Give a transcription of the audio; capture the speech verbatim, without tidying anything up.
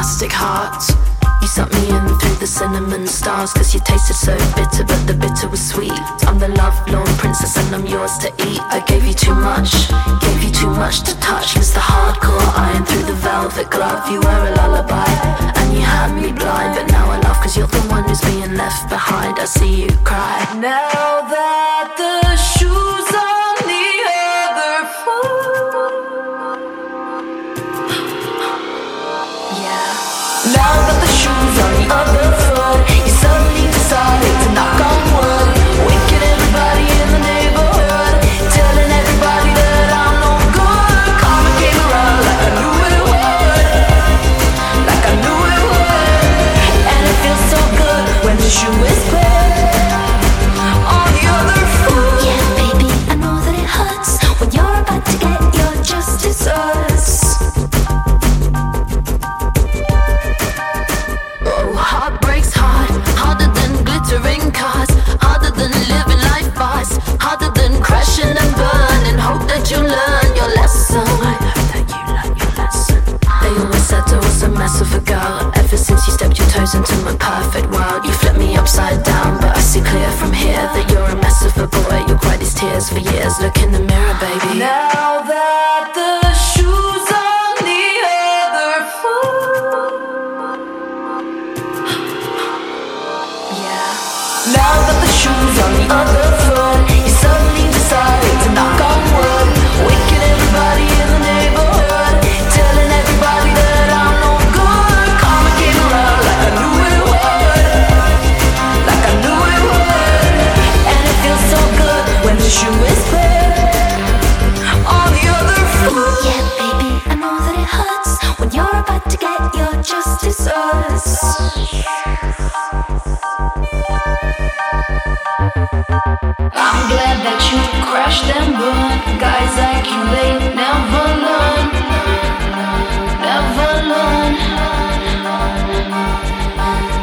plastic heart. You sucked me in through the cinnamon stars, cause you tasted so bitter, but the bitter was sweet. I'm the love-lorn princess and I'm yours to eat. I gave you too much, gave you too much to touch. It's the hardcore iron through the velvet glove. You were a lullaby, and you had me blind. But now I laugh cause you're the one who's being left behind. I see you cry. Now that the shoes on the other foot, yeah. Now that the shoes on the other foot, you suddenly decided to knock on wood, waking everybody in the neighborhood, telling everybody that I'm no good. Karma came around like I knew it would, like I knew it would. And it feels so good when the shoe is put on the other foot. Yeah, baby, I know that it hurts when you're about to get your just desserts. Heartbreak's hard, harder than glittering cars, harder than living life fast, harder than crashing and burning. Hope that you learn your lesson. I hope that you learn your lesson. They always said I was a mess of a girl. Ever since you stepped your toes into my perfect world, you flipped me upside down, but I see clear from here that you're a mess of a boy. You'll cry these tears for years. Look in the mirror, baby. Now that the shoes on the other foot, now that the shoes on the other foot, you suddenly decided to knock on wood, waking everybody in the neighborhood, telling everybody that I'm no good. Karma came around like I knew it would, like I knew it would. And it feels so good when the shoe is put on the other foot. Yeah, baby, I know that it hurts when you're about to get your just desserts. I'm glad that you crashed and burned. Guys like you, they never learn, never learn.